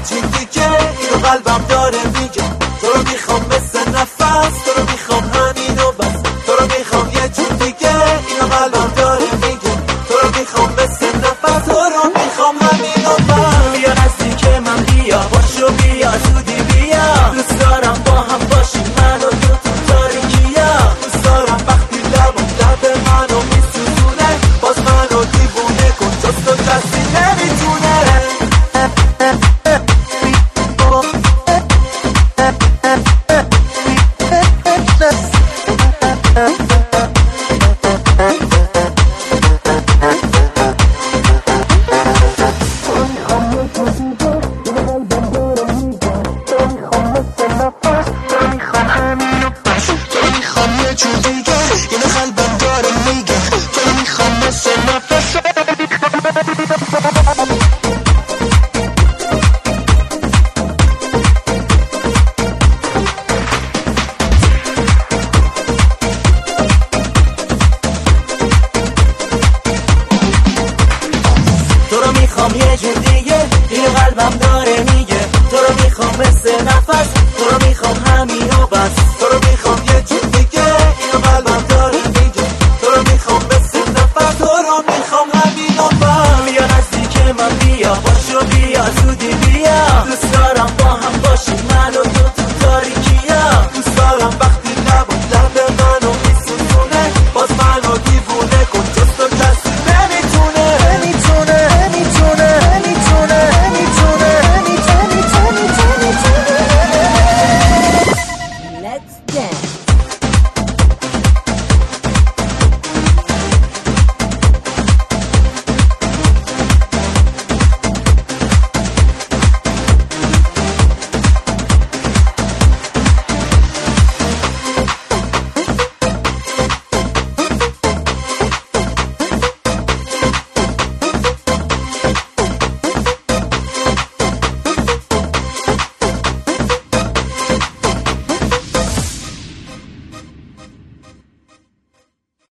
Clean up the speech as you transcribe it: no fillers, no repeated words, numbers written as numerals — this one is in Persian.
چی دیگه، اینو قلبم داره میگه. تو رو میخوام مثل نفس، تو رو میخوام همینو بس. تو رو میخوام یه جور دیگه، اینو قلبم داره میگه. تو رو میخوام مثل نفس، تو رو میخوام همینو بس. بیا نزدیک من، بیا باشو، بیا زودی بیا. دوست دارم با هم باشیم من و تو تاریکیا. دوست دارم وقتی لب منو میسوزونه، باز منو دیوونه کن، جز تو کسی نمیتونه. تو رو میخوام یه جور دیگه، اینو قلبم داره میگه. تو رو میخوام مثل نفس، تو رو میخوام همینو بس. تو رو میخوام یه جور دیگه، اینو قلبم داره میگه. تو رو میخوام مثل نفس، تو رو میخوام همینو بس. بیا نزدیک من، بیا باشو، بیا زودی بیا. دوست دارم با هم باشیم من و تو